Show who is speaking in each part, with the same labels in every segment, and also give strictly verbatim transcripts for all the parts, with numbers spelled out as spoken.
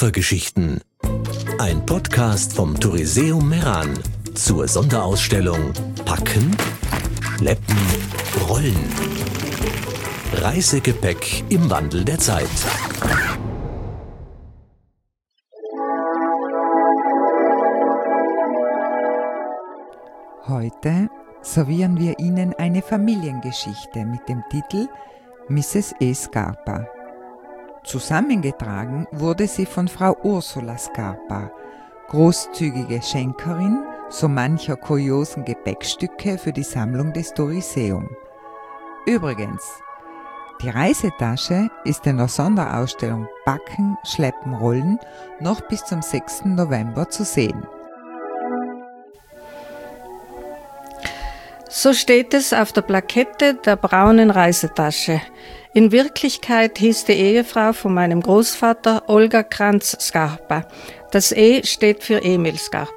Speaker 1: Koffergeschichten. Ein Podcast vom Touriseum Meran zur Sonderausstellung Packen, Schleppen, Rollen. Reisegepäck im Wandel der Zeit.
Speaker 2: Heute servieren wir Ihnen eine Familiengeschichte mit dem Titel Misses E. Scarpa. Zusammengetragen wurde sie von Frau Ursula Scarpa, großzügige Schenkerin so mancher kuriosen Gepäckstücke für die Sammlung des Touriseum. Übrigens, die Reisetasche ist in der Sonderausstellung Packen, Schleppen, Rollen noch bis zum sechsten November zu sehen.
Speaker 3: So steht es auf der Plakette der braunen Reisetasche. In Wirklichkeit hieß die Ehefrau von meinem Großvater Olga Krantz-Scarpa. Das E steht für Emil Scarpa.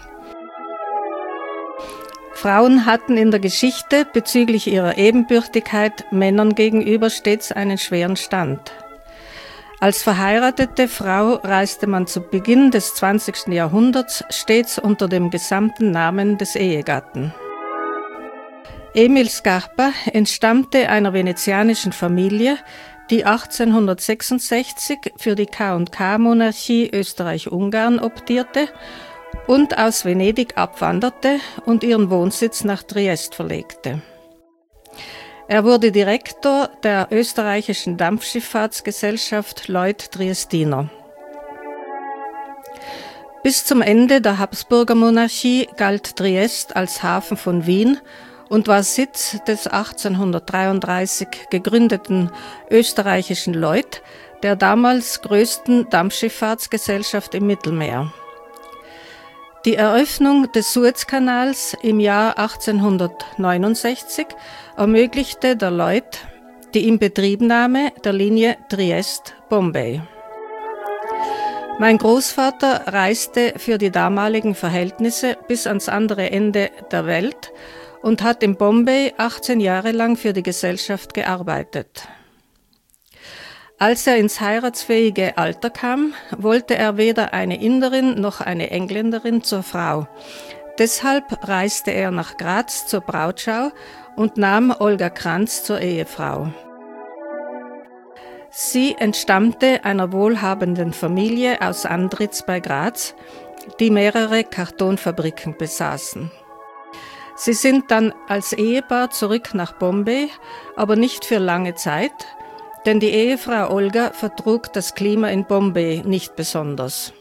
Speaker 3: Frauen hatten in der Geschichte bezüglich ihrer Ebenbürtigkeit Männern gegenüber stets einen schweren Stand. Als verheiratete Frau reiste man zu Beginn des zwanzigsten Jahrhunderts stets unter dem gesamten Namen des Ehegatten. Emil Scarpa entstammte einer venezianischen Familie, die achtzehnhundertsechsundsechzig für die K und K-Monarchie Österreich-Ungarn optierte und aus Venedig abwanderte und ihren Wohnsitz nach Triest verlegte. Er wurde Direktor der österreichischen Dampfschifffahrtsgesellschaft Lloyd Triestiner. Bis zum Ende der Habsburger Monarchie galt Triest als Hafen von Wien und war Sitz des achtzehnhundertdreiunddreißig gegründeten österreichischen Lloyd, der damals größten Dampfschifffahrtsgesellschaft im Mittelmeer. Die Eröffnung des Suezkanals im Jahr achtzehnhundertneunundsechzig ermöglichte der Lloyd die Inbetriebnahme der Linie Triest-Bombay. Mein Großvater reiste für die damaligen Verhältnisse bis ans andere Ende der Welt und hat in Bombay achtzehn Jahre lang für die Gesellschaft gearbeitet. Als er ins heiratsfähige Alter kam, wollte er weder eine Inderin noch eine Engländerin zur Frau. Deshalb reiste er nach Graz zur Brautschau und nahm Olga Krantz zur Ehefrau. Sie entstammte einer wohlhabenden Familie aus Andritz bei Graz, die mehrere Kartonfabriken besaßen. Sie sind dann als Ehepaar zurück nach Bombay, aber nicht für lange Zeit, denn die Ehefrau Olga vertrug das Klima in Bombay nicht besonders.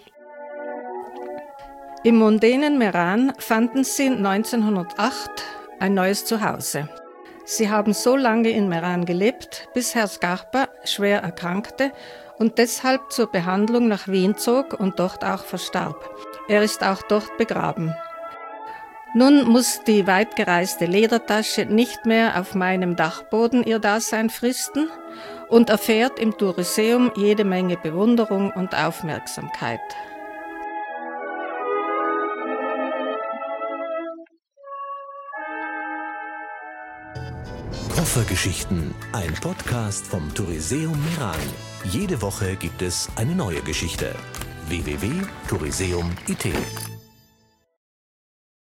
Speaker 3: Im mondänen Meran fanden sie neunzehnhundertacht ein neues Zuhause. Sie haben so lange in Meran gelebt, bis Herr Scarpa schwer erkrankte und deshalb zur Behandlung nach Wien zog und dort auch verstarb. Er ist auch dort begraben. Nun muss die weitgereiste Ledertasche nicht mehr auf meinem Dachboden ihr Dasein fristen und erfährt im Touriseum jede Menge Bewunderung und Aufmerksamkeit.
Speaker 1: Koffergeschichten, ein Podcast vom Touriseum Meran. Jede Woche gibt es eine neue Geschichte. w w w punkt touriseum punkt i t